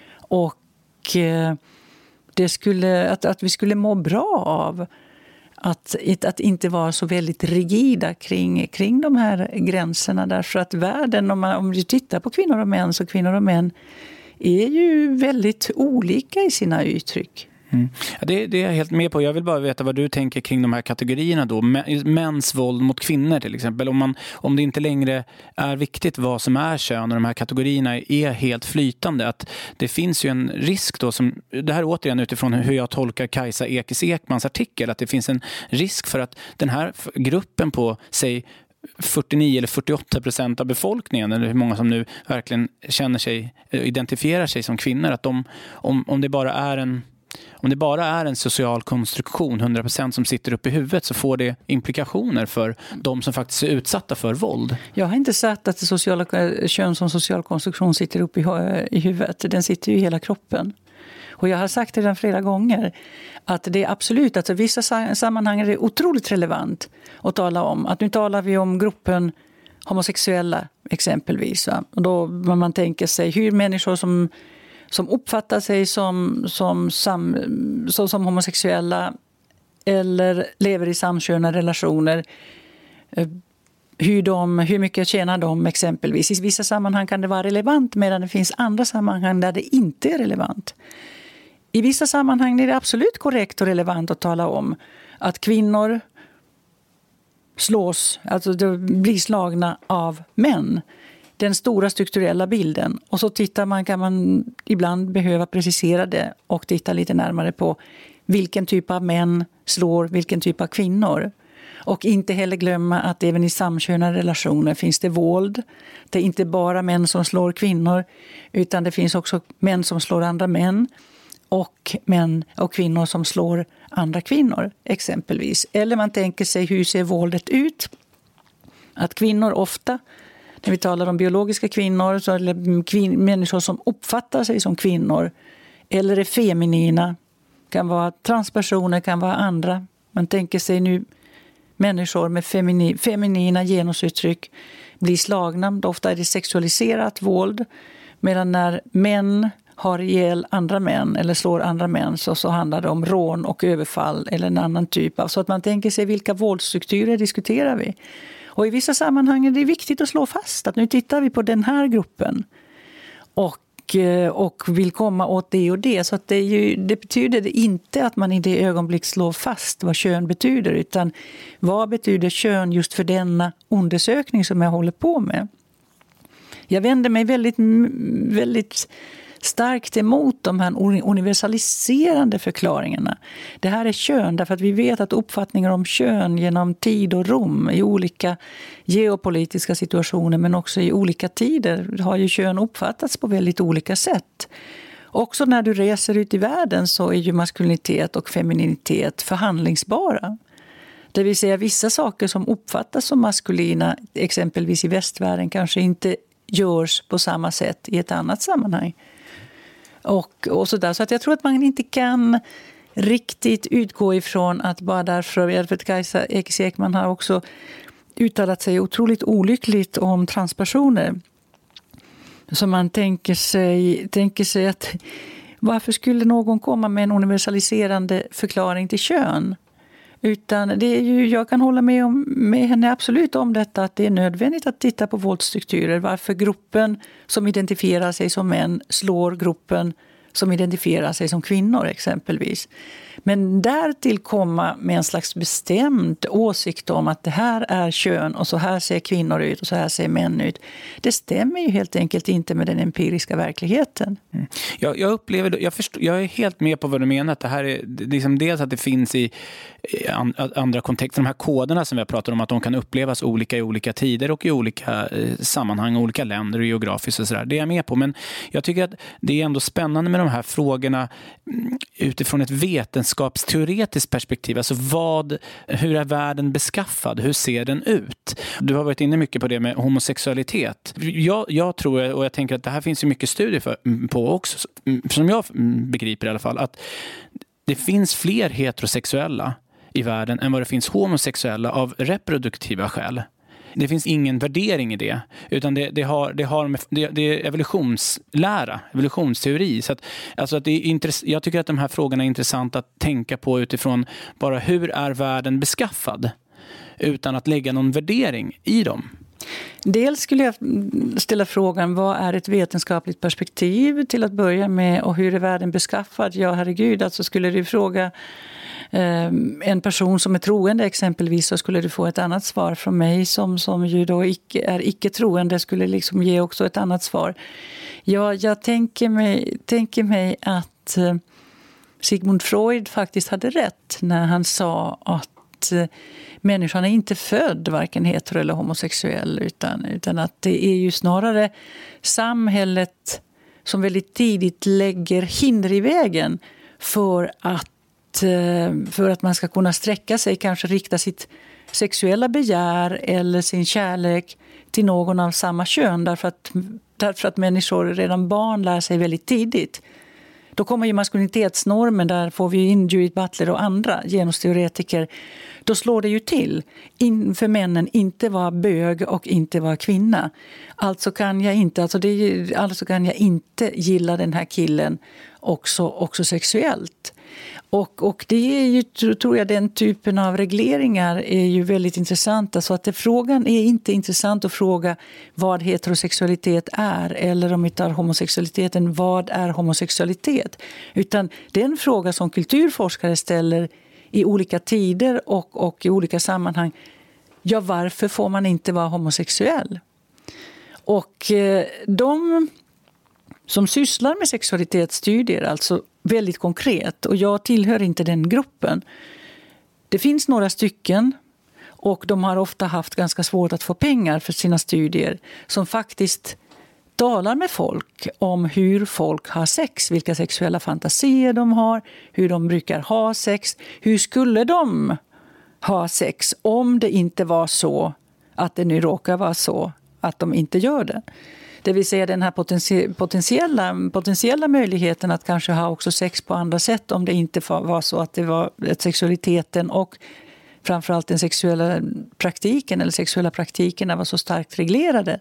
och eh, det skulle, att, att vi skulle må bra av att, att inte vara så väldigt rigida kring, kring de här gränserna, därför att världen, om, man, om du tittar på kvinnor och män, så kvinnor och män är ju väldigt olika i sina uttryck. Mm. Ja, det, det är jag helt med på. Jag vill bara veta vad du tänker kring de här kategorierna då. Mäns våld mot kvinnor till exempel. Om, man, om det inte längre är viktigt vad som är kön och de här kategorierna är helt flytande. Att det finns ju en risk då, som, det här återigen utifrån hur jag tolkar Kajsa Ekis Ekmans artikel, att det finns en risk för att den här gruppen på, säg fyrtionio eller fyrtioåtta procent av befolkningen, eller hur många som nu verkligen känner sig, identifierar sig som kvinnor, att de, om, om det bara är en Om det bara är en social konstruktion, hundra procent som sitter upp i huvudet, så får det implikationer för de som faktiskt är utsatta för våld. Jag har inte sagt att det sociala, kön som social konstruktion sitter upp i, i huvudet. Den sitter ju i hela kroppen. Och jag har sagt det redan flera gånger att det är absolut, att i vissa sammanhang är det otroligt relevant att tala om. Att nu talar vi om gruppen homosexuella exempelvis. Va? Och då man tänker sig hur människor som som uppfattar sig som, som, som, som, som homosexuella eller lever i samkönade relationer, hur, de, hur mycket tjänar de exempelvis. I vissa sammanhang kan det vara relevant, medan det finns andra sammanhang där det inte är relevant. I vissa sammanhang är det absolut korrekt och relevant att tala om att kvinnor slås, alltså blir slagna av män. Den stora strukturella bilden. Och så tittar man, kan man ibland behöva precisera det och titta lite närmare på vilken typ av män slår vilken typ av kvinnor. Och inte heller glömma att även i samkönade relationer finns det våld. Det är inte bara män som slår kvinnor, utan det finns också män som slår andra män och män och kvinnor som slår andra kvinnor exempelvis. Eller man tänker sig, hur ser våldet ut? Att kvinnor ofta, när vi talar om biologiska kvinnor, så eller kvin- människor som uppfattar sig som kvinnor eller är feminina, kan vara transpersoner, kan vara andra. Man tänker sig nu människor med femini- feminina genusuttryck blir slagna. Ofta är det sexualiserat våld, medan när män har ihjäl andra män eller slår andra män, så, så handlar det om rån och överfall eller en annan typ av. Så att man tänker sig, vilka våldsstrukturer diskuterar vi? Och i vissa sammanhang är det viktigt att slå fast att nu tittar vi på den här gruppen och, och vill komma åt det och det. Så att det, är ju, det betyder inte att man i det ögonblick slår fast vad kön betyder, utan vad betyder kön just för denna undersökning som jag håller på med. Jag vänder mig väldigt, väldigt starkt emot de här universaliserande förklaringarna. Det här är kön därför att vi vet att uppfattningar om kön genom tid och rum i olika geopolitiska situationer, men också i olika tider, har ju kön uppfattats på väldigt olika sätt. Också när du reser ut i världen så är ju maskulinitet och femininitet förhandlingsbara. Det vill säga, vissa saker som uppfattas som maskulina, exempelvis i västvärlden, kanske inte görs på samma sätt i ett annat sammanhang. Och, och så där. Så att jag tror att man inte kan riktigt utgå ifrån att bara därför, jag vet Kajsa Ekis Ekman har också uttalat sig otroligt olyckligt om transpersoner. Så man tänker sig, tänker sig att varför skulle någon komma med en universaliserande förklaring till kön? Utan det är ju, jag kan hålla med, om, med henne absolut om detta, att det är nödvändigt att titta på våldsstrukturer. Varför gruppen som identifierar sig som män slår gruppen som identifierar sig som kvinnor exempelvis. Men därtill komma med en slags bestämd åsikt om att det här är kön och så här ser kvinnor ut och så här ser män ut. Det stämmer ju helt enkelt inte med den empiriska verkligheten. Mm. Jag, jag upplever, jag, förstår, jag är helt med på vad du menar. Att det här är liksom dels att det finns i andra kontexter, de här koderna som vi har pratat om, att de kan upplevas olika i olika tider och i olika eh, sammanhang, olika länder och geografiskt och sådär. Det är jag med på, men jag tycker att det är ändå spännande med de här frågorna utifrån ett vetenskapsteoretiskt perspektiv. Alltså vad, hur är världen beskaffad? Hur ser den ut? Du har varit inne mycket på det med homosexualitet. Jag, jag tror, och jag tänker att det här finns ju mycket studier för, på också, som jag begriper i alla fall, att det finns fler heterosexuella i världen än vad det finns homosexuella av reproduktiva skäl. Det finns ingen värdering i det, utan det, det, har, det, har med, det, det är evolutionslära, evolutionsteori. Så att, alltså att det är intress- jag tycker att de här frågorna är intressanta att tänka på utifrån bara hur är världen beskaffad, utan att lägga någon värdering i dem. Dels skulle jag ställa frågan, vad är ett vetenskapligt perspektiv till att börja med, och hur är världen beskaffad? Ja, herregud, alltså skulle du fråga en person som är troende exempelvis, så skulle du få ett annat svar från mig som, som ju då icke, är icke-troende, skulle liksom ge också ett annat svar. Ja, jag tänker mig, tänker mig att Sigmund Freud faktiskt hade rätt när han sa att människan är inte född varken hetero eller homosexuell, utan, utan att det är ju snarare samhället som väldigt tidigt lägger hinder i vägen för att för att man ska kunna sträcka sig, kanske rikta sitt sexuella begär eller sin kärlek till någon av samma kön, därför att, därför att människor redan barn lär sig väldigt tidigt. Då kommer ju maskulinitetsnormen, där får vi in Judith Butler och andra genusteoretiker. Då slår det ju till. In för männen inte vara bög och inte vara kvinna. Alltså kan jag inte, alltså det är, alltså kan jag inte gilla den här killen också, också sexuellt. Och, och det är ju, tror jag, den typen av regleringar är ju väldigt intressanta. Så att det, frågan är inte intressant att fråga vad heterosexualitet är, eller om vi tar homosexualiteten, vad är homosexualitet? Utan det är en fråga som kulturforskare ställer i olika tider och, och i olika sammanhang. Ja, varför får man inte vara homosexuell? Och eh, de som sysslar med sexualitetsstudier, alltså väldigt konkret, och jag tillhör inte den gruppen. Det finns några stycken, och de har ofta haft ganska svårt att få pengar för sina studier, som faktiskt talar med folk om hur folk har sex, vilka sexuella fantasier de har, hur de brukar ha sex, hur skulle de ha sex om det inte var så att det nu råkar vara så att de inte gör det. Det vill säga den här potentiella, potentiella möjligheten att kanske ha också sex på andra sätt, om det inte var så att det var sexualiteten och framförallt den sexuella praktiken eller sexuella praktikerna var så starkt reglerade.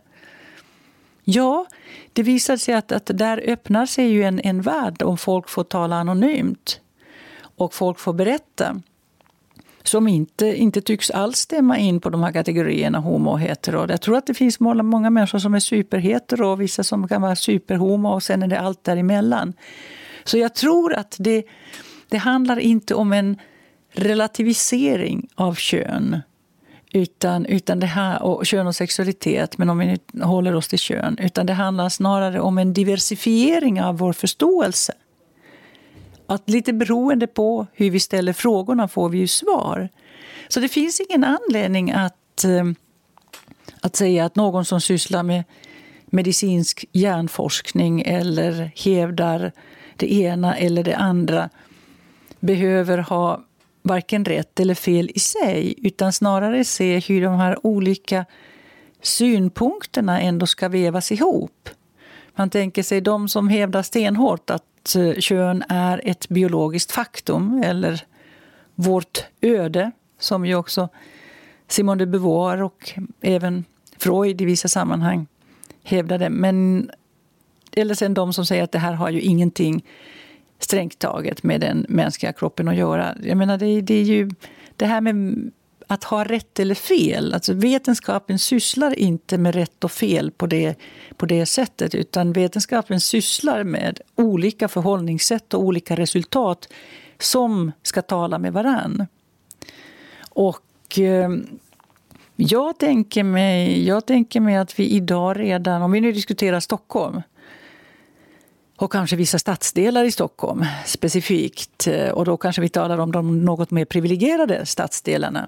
Ja, det visar sig att, att där öppnar sig ju en, en värld om folk får tala anonymt och folk får berätta, som inte, inte tycks alls stämma in på de här kategorierna homo och hetero. Jag tror att det finns många, många människor som är superhetero och vissa som kan vara superhomo, och sen är det allt däremellan. Så jag tror att det, det handlar inte om en relativisering av kön, utan, utan det här, och kön och sexualitet, men om vi nu håller oss till kön, utan det handlar snarare om en diversifiering av vår förståelse. Att lite beroende på hur vi ställer frågorna får vi ju svar. Så det finns ingen anledning att, att säga att någon som sysslar med medicinsk hjärnforskning eller hävdar det ena eller det andra behöver ha varken rätt eller fel i sig, utan snarare se hur de här olika synpunkterna ändå ska vävas ihop. Man tänker sig de som hävdar stenhårt att kön är ett biologiskt faktum eller vårt öde, som ju också Simone de Beauvoir och även Freud i vissa sammanhang hävdade. Men, eller sen de som säger att det här har ju ingenting strängt taget med den mänskliga kroppen att göra. Jag menar, det, det är ju det här med att ha rätt eller fel. Alltså vetenskapen sysslar inte med rätt och fel på det, på det sättet, utan vetenskapen sysslar med olika förhållningssätt och olika resultat som ska tala med varann. Och eh, jag tänker mig, jag tänker mig att vi idag redan, om vi nu diskuterar Stockholm och kanske vissa stadsdelar i Stockholm specifikt, och då kanske vi talar om de något mer privilegierade stadsdelarna.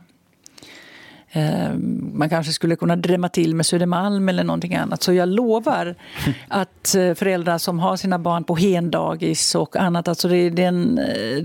Man kanske skulle kunna drämma till med Södermalm eller någonting annat. Så jag lovar att föräldrar som har sina barn på hendagis och annat, alltså det är den,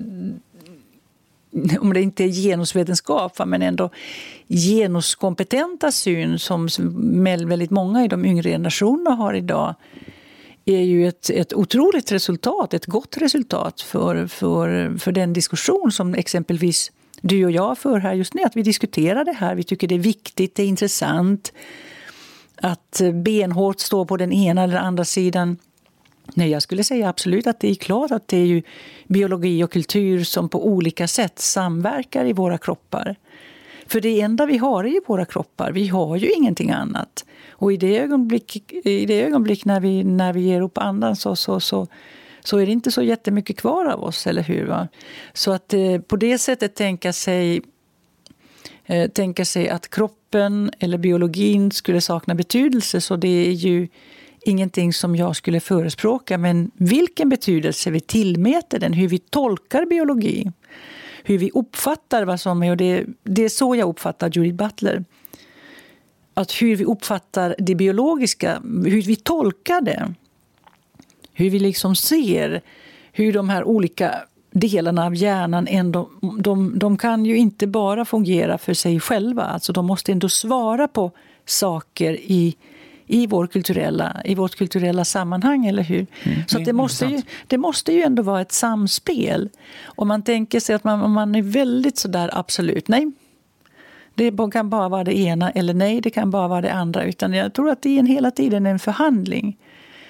om det inte är genusvetenskap, men ändå genuskompetenta syn som väldigt många i de yngre generationerna har idag, är ju ett, ett otroligt resultat, ett gott resultat för, för, för den diskussion som exempelvis du och jag för här just nu, att vi diskuterar det här. Vi tycker det är viktigt, det är intressant att benhårt stå på den ena eller andra sidan. Nej, jag skulle säga absolut att det är klart att det är ju biologi och kultur som på olika sätt samverkar i våra kroppar. För det enda vi har är ju våra kroppar. Vi har ju ingenting annat. Och i det ögonblick, i det ögonblick när, vi, när vi ger upp andan så, så, så, så är det inte så jättemycket kvar av oss, eller hur? Va? Så att eh, på det sättet tänka sig, eh, tänka sig att kroppen eller biologin skulle sakna betydelse, så det är ju ingenting som jag skulle förespråka. Men vilken betydelse vi tillmäter den, hur vi tolkar biologi, hur vi uppfattar vad som är, och det, det är så jag uppfattar Judith Butler. Att hur vi uppfattar det biologiska, hur vi tolkar det, hur vi liksom ser hur de här olika delarna av hjärnan ändå, de, de kan ju inte bara fungera för sig själva, alltså de måste ändå svara på saker i, i, vår kulturella, i vårt kulturella sammanhang, eller hur? Mm, så att det, måste ju, det måste ju ändå vara ett samspel. Om man tänker sig att man, man är väldigt sådär absolut, nej, det kan bara vara det ena, eller nej, det kan bara vara det andra. Utan jag tror att det är en, hela tiden en förhandling.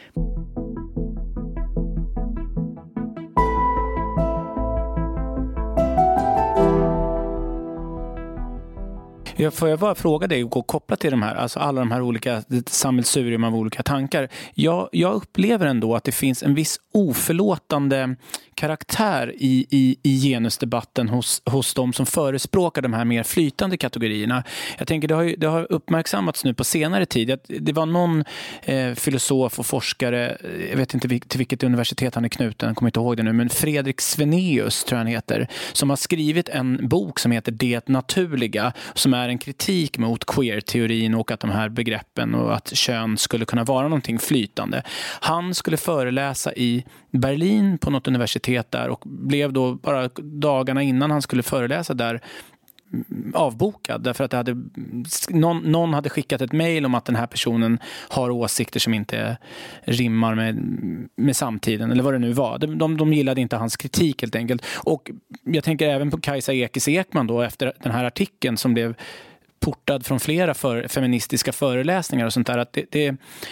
Jag får jag bara fråga dig och koppla till de här, alltså alla de här olika sammelsurium av olika tankar. Jag, jag upplever ändå att det finns en viss oförlåtande karaktär i, i, i genusdebatten hos, hos de som förespråkar de här mer flytande kategorierna. Jag tänker det har, ju, det har uppmärksammats nu på senare tid. Det var någon eh, filosof och forskare, jag vet inte till vilket universitet han är knuten, jag kommer inte ihåg det nu, men Fredrik Svenaeus tror jag han heter, som har skrivit en bok som heter Det naturliga, som är en kritik mot queer-teorin och att de här begreppen och att kön skulle kunna vara någonting flytande. Han skulle föreläsa i Berlin på något universitet där och blev då bara dagarna innan han skulle föreläsa där avbokad, därför att det hade, någon, någon hade skickat ett mejl om att den här personen har åsikter som inte rimmar med, med samtiden, eller vad det nu var. De, de, de gillade inte hans kritik helt enkelt. Och jag tänker även på Kajsa Ekis Ekman då, efter den här artikeln som blev portad från flera för, feministiska föreläsningar och sånt där, att det, det,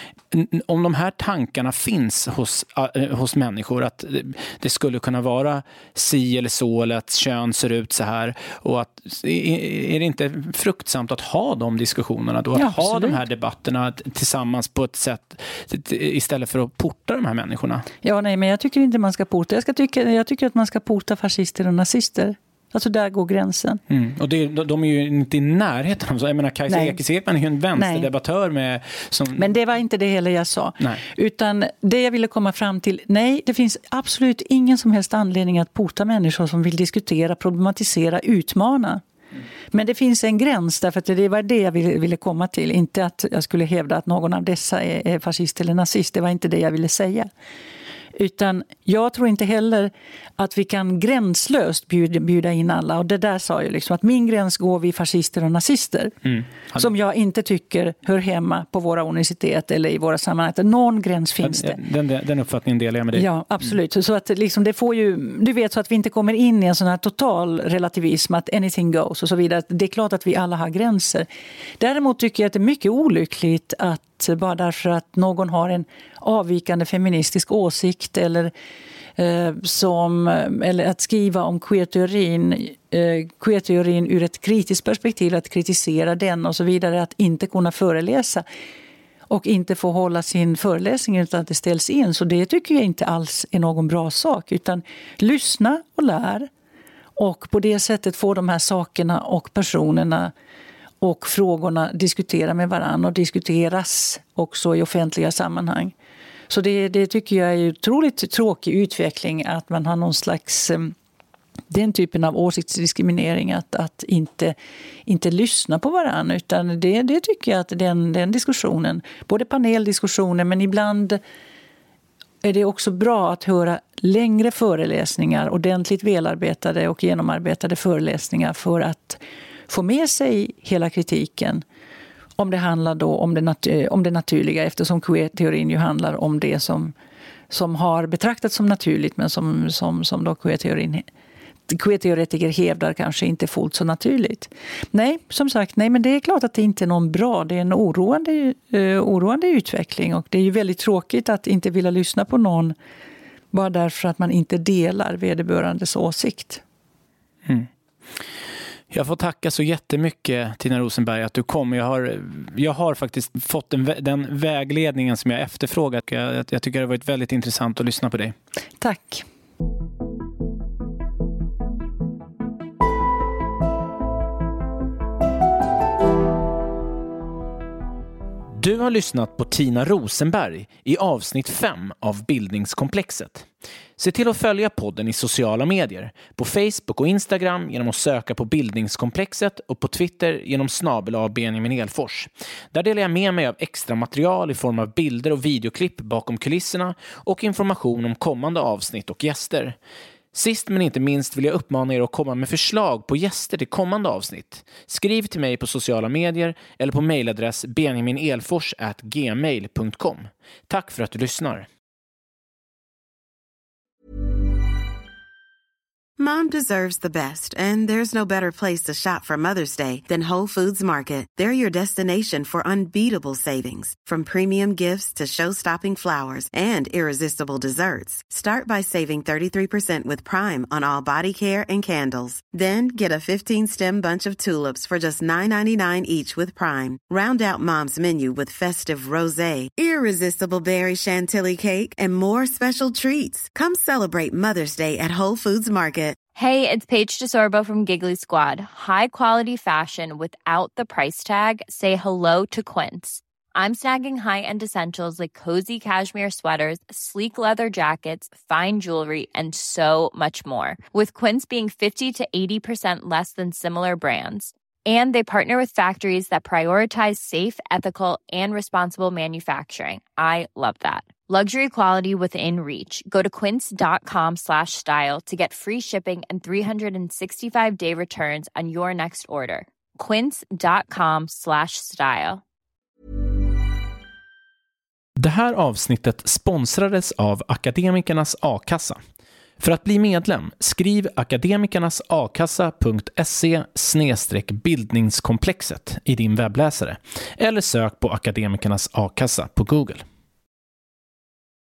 om de här tankarna finns hos, äh, hos människor, att det skulle kunna vara si eller så, eller att kön ser ut så här, och att är det inte fruktsamt att ha de diskussionerna då, att ja, ha de här debatterna tillsammans på ett sätt istället för att porta de här människorna? Ja, nej, men jag tycker inte man ska porta. Jag, ska tycka, jag tycker att man ska porta fascister och nazister. Alltså där går gränsen. Mm. Och det, de är ju inte i närheten. Jag menar, Kajsa Ekis Ekman är ju en vänsterdebattör med... Som... Men det var inte det heller jag sa. Nej. Utan det jag ville komma fram till, nej, det finns absolut ingen som helst anledning att porta människor som vill diskutera, problematisera, utmana. Mm. Men det finns en gräns, därför att det var det jag ville, ville komma till. Inte att jag skulle hävda att någon av dessa är, är fascist eller nazist. Det var inte det jag ville säga. Utan jag tror inte heller att vi kan gränslöst bjuda, bjuda in alla. Och det där sa jag liksom att min gräns går vid fascister och nazister. Mm. Som jag inte tycker hör hemma på våra universitet eller i våra sammanhang. Någon gräns finns det. Den, den uppfattningen delar jag med dig. Ja, absolut. Mm. Så att liksom det får ju, du vet, så att vi inte kommer in i en sån här total relativism att anything goes och så vidare. Det är klart att vi alla har gränser. Däremot tycker jag att det är mycket olyckligt att bara därför att någon har en avvikande feministisk åsikt eller, eh, som, eller att skriva om queer-teorin, eh, queer-teorin ur ett kritiskt perspektiv, att kritisera den och så vidare, att inte kunna föreläsa och inte få hålla sin föreläsning utan att det ställs in. Så det tycker jag inte alls är någon bra sak, utan lyssna och lär och på det sättet få de här sakerna och personerna och frågorna diskutera med varandra och diskuteras också i offentliga sammanhang. Så det, det tycker jag är en otroligt tråkig utveckling att man har någon slags den typen av åsiktsdiskriminering att, att inte, inte lyssna på varandra, utan det, det tycker jag att den, den diskussionen, både paneldiskussioner men ibland är det också bra att höra längre föreläsningar, ordentligt välarbetade och genomarbetade föreläsningar för att få med sig hela kritiken om det handlar då om det, nat- om det naturliga, eftersom queer-teorin ju handlar om det som, som har betraktats som naturligt men som, som, som då queer-teorin, queer-teoretiker hävdar kanske inte fullt så naturligt. Nej, som sagt, nej, men det är klart att det inte är någon bra, det är en oroande, uh, oroande utveckling och det är ju väldigt tråkigt att inte vilja lyssna på någon bara därför att man inte delar vederbörandes åsikt. Mm. Jag får tacka så jättemycket, Tina Rosenberg, att du kom. Jag har, jag har faktiskt fått den, den vägledningen som jag efterfrågat. Jag, jag tycker det har varit väldigt intressant att lyssna på dig. Tack. Du har lyssnat på Tina Rosenberg i avsnitt fem av Bildningskomplexet. Se till att följa podden i sociala medier, på Facebook och Instagram genom att söka på Bildningskomplexet och på Twitter genom snabel av Benjamin Elfors. Där delar jag med mig av extra material i form av bilder och videoklipp bakom kulisserna och information om kommande avsnitt och gäster. Sist men inte minst vill jag uppmana er att komma med förslag på gäster till kommande avsnitt. Skriv till mig på sociala medier eller på mejladress benjaminelfors at gmail punkt com. Tack för att du lyssnar. Mom deserves the best, and there's no better place to shop for Mother's Day than Whole Foods Market. They're your destination for unbeatable savings, from premium gifts to show-stopping flowers and irresistible desserts. Start by saving thirty-three percent with Prime on all body care and candles. Then get a fifteen-stem bunch of tulips for just nine ninety-nine each with Prime. Round out Mom's menu with festive rosé, irresistible berry chantilly cake, and more special treats. Come celebrate Mother's Day at Whole Foods Market. Hey, it's Paige DeSorbo from Giggly Squad. High quality fashion without the price tag. Say hello to Quince. I'm snagging high-end essentials like cozy cashmere sweaters, sleek leather jackets, fine jewelry, and so much more. With Quince being fifty to eighty percent less than similar brands. And they partner with factories that prioritize safe, ethical, and responsible manufacturing. I love that. Luxury quality within reach. Go to quince.com slash style to get free shipping and three sixty-five day returns on your next order. Quince.com slash style. Det här avsnittet sponsrades av Akademikernas A-kassa. För att bli medlem, skriv akademikernasakassa punkt se snedstreck bildningskomplexet i din webbläsare eller sök på Akademikernas A-kassa på Google.